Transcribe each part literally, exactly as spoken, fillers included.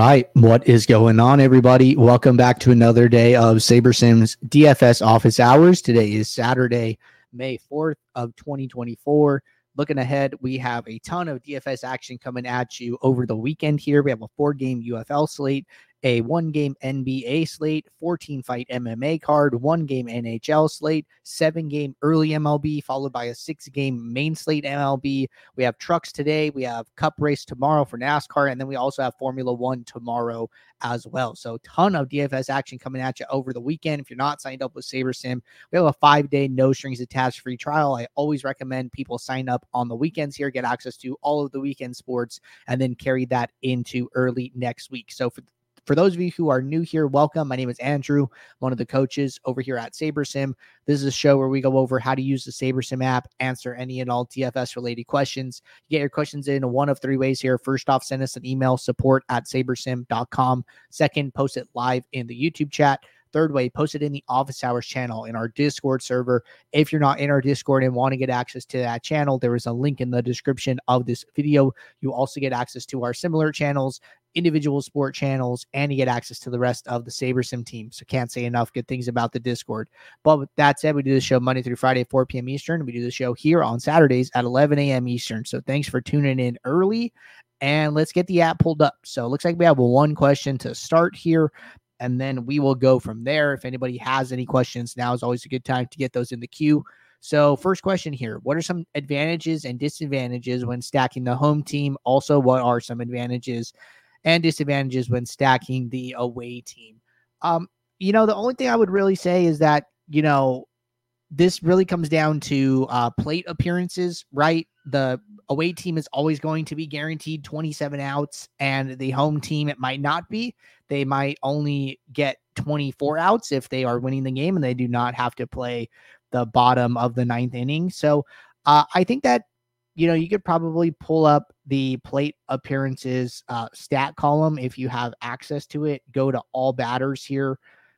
right. What is going on, everybody? Welcome back to another day of SaberSim's D F S office hours. Today is Saturday, May fourth of twenty twenty-four. Looking ahead, we have a ton of D F S action coming at you over the weekend here. We have a four-game U F L slate, a one-game N B A slate, fourteen-fight M M A card, one-game N H L slate, seven-game early M L B, followed by a six-game main slate M L B. We have trucks today. We have Cup race tomorrow for NASCAR, and then we also have Formula One tomorrow as well. So ton of D F S action coming at you over the weekend. If you're not signed up with SaberSim, we have a five-day no strings attached free trial. I always recommend people sign up on the weekends here, get access to all of the weekend sports, and then carry that into early next week. So for For those of you who are new here, welcome. My name is Andrew, one of the coaches over here at SaberSim. This is a show where we go over how to use the SaberSim app, answer any and all D F S-related questions. You get your questions in one of three ways here. First off, send us an email, support at sabersim dot com. Second, post it live in the YouTube chat. Third way, post it in the office hours channel in our Discord server. If you're not in our Discord and want to get access to that channel, there is a link in the description of this video. You also get access to our similar channels, individual sport channels, and you get access to the rest of the SaberSim team. So can't say enough good things about the Discord. But with that said, we do the show Monday through Friday at four p.m. Eastern. We do the show here on Saturdays at eleven a.m. Eastern. So thanks for tuning in early. And let's get the app pulled up. So it looks like we have one question to start here, and then we will go from there. If anybody has any questions, now is always a good time to get those in the queue. So first question here, what are some advantages and disadvantages when stacking the home team? Also, what are some advantages and disadvantages when stacking the away team? Um, you know, the only thing I would really say is that, you know, this really comes down to uh, plate appearances, right? The away team is always going to be guaranteed twenty-seven outs, and the home team, it might not be. They might only get twenty-four outs if they are winning the game and they do not have to play the bottom of the ninth inning. So uh, I think that, you know, you could probably pull up the plate appearances uh, stat column if you have access to it. Go to all batters here.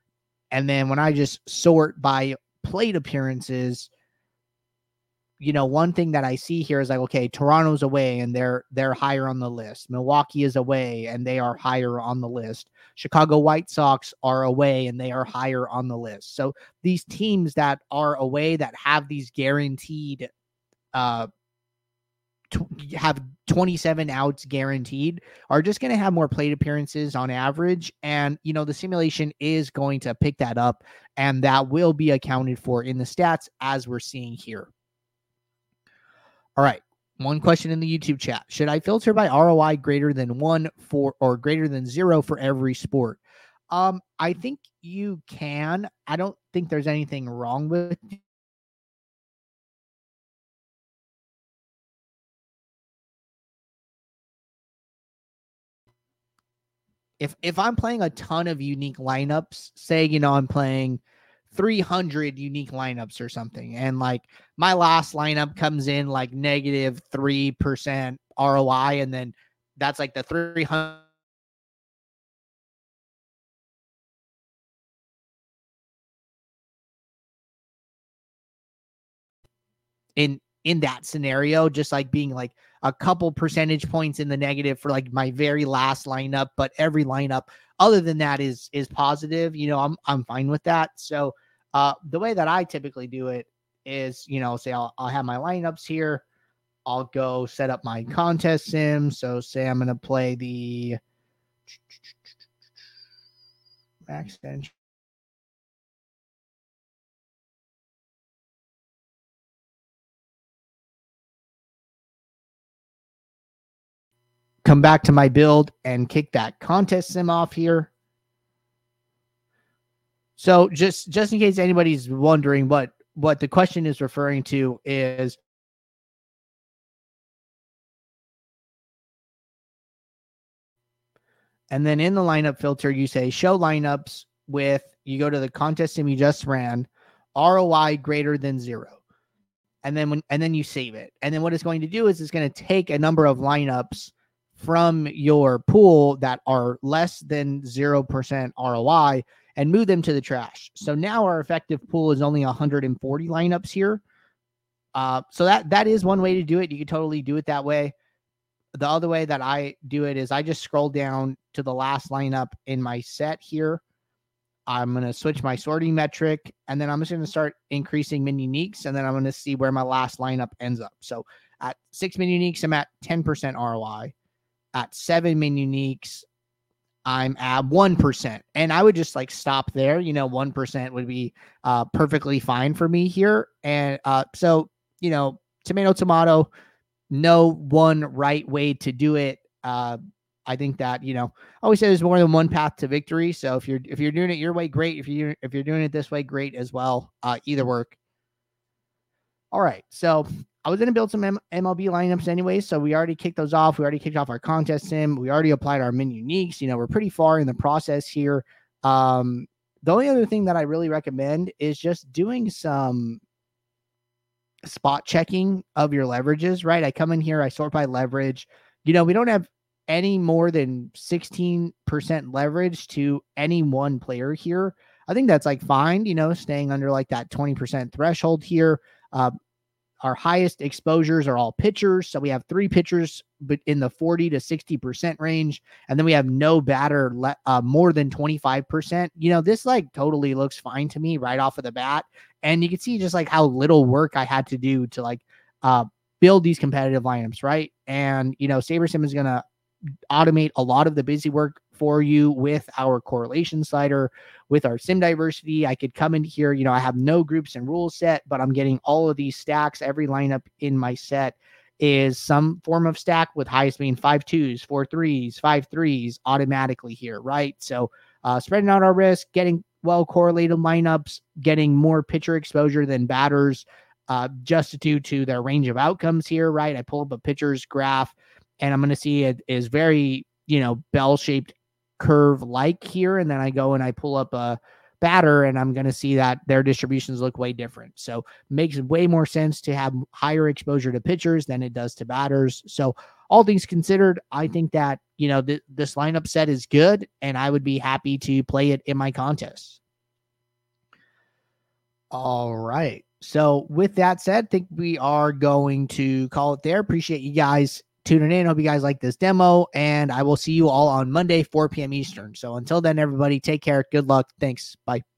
And then when I just sort by plate appearances, you know, one thing that I see here is like, okay, Toronto's away and they're they're higher on the list. Milwaukee is away and they are higher on the list. Chicago White Sox are away and they are higher on the list. So these teams that are away that have these guaranteed uh t- have twenty-seven outs guaranteed are just going to have more plate appearances on average. And, you know, the simulation is going to pick that up, and that will be accounted for in the stats as we're seeing here. All right. One question in the YouTube chat. Should I filter by R O I greater than one for or greater than zero for every sport? Um, I think you can. I don't think there's anything wrong with it. If if I'm playing a ton of unique lineups, say, you know, I'm playing three hundred unique lineups or something, and like my last lineup comes in like negative three percent R O I, and then that's like the three hundred in in that scenario, just like being like a couple percentage points in the negative for like my very last lineup, but every lineup other than that is is positive. You know, I'm I'm fine with that. So uh, the way that I typically do it is, you know, say I'll I'll have my lineups here. I'll go set up my contest sim. So say I'm gonna play the max bench. Come back to my build and kick that contest sim off here. So just just in case anybody's wondering what what the question is referring to is and then in the lineup filter, you say show lineups with, you go to the contest sim you just ran, R O I greater than zero. And then when and then you save it. And then what it's going to do is it's going to take a number of lineups from your pool that are less than zero percent R O I and move them to the trash. So now our effective pool is only one hundred forty lineups here. Uh, so that that is one way to do it. You can totally do it that way. the other way that I do it is I just scroll down to the last lineup in my set here. I'm going to switch my sorting metric, and then I'm just going to start increasing min uniques, and then I'm going to see where my last lineup ends up. So at six min uniques, I'm at ten percent R O I. At seven min uniques, I'm at one percent. And I would just like stop there. You know, one percent would be uh, perfectly fine for me here. And uh, so, you know, tomato, tomato, no one right way to do it. Uh, I think that, you know, I always say there's more than one path to victory. So if you're if you're doing it your way, great. If you if you're doing it this way, great as well. Uh, either work. All right. So I was going to build some M- MLB lineups anyway. So we already kicked those off. We already kicked off our contest sim. We already applied our min uniques. You know, we're pretty far in the process here. Um, the only other thing that I really recommend is just doing some spot checking of your leverages, right? I come in here, I sort by leverage. You know, we don't have any more than sixteen percent leverage to any one player here. I think that's like fine, you know, staying under like that twenty percent threshold here. Uh, our highest exposures are all pitchers. So we have three pitchers but in the forty to sixty percent range. And then we have no batter le- uh, more than twenty-five percent. You know, this like totally looks fine to me right off of the bat. And you can see just like how little work I had to do to like uh, build these competitive lineups, right? And, you know, SaberSim is going to automate a lot of the busy work for you with our correlation slider, with our sim diversity. I could come in here, you know, I have no groups and rules set, but I'm getting all of these stacks. Every lineup in my set is some form of stack with highest being five twos, four threes, five threes automatically here, right? So uh, spreading out our risk, getting well correlated lineups, getting more pitcher exposure than batters, uh, just due to their range of outcomes here, right? I pull up a pitcher's graph, and I'm going to see it is very, you know, bell-shaped curve like here. And then I go and I pull up a batter, and I'm going to see that their distributions look way different. So makes way more sense to have higher exposure to pitchers than it does to batters. So all things considered, I think that, you know, th- this lineup set is good, and I would be happy to play it in my contests. All right. So with that said, I think we are going to call it there. Appreciate you guys tuning in. Hope you guys like this demo, and I will see you all on Monday, four p.m. Eastern. So until then, everybody, take care. Good luck. Thanks. Bye.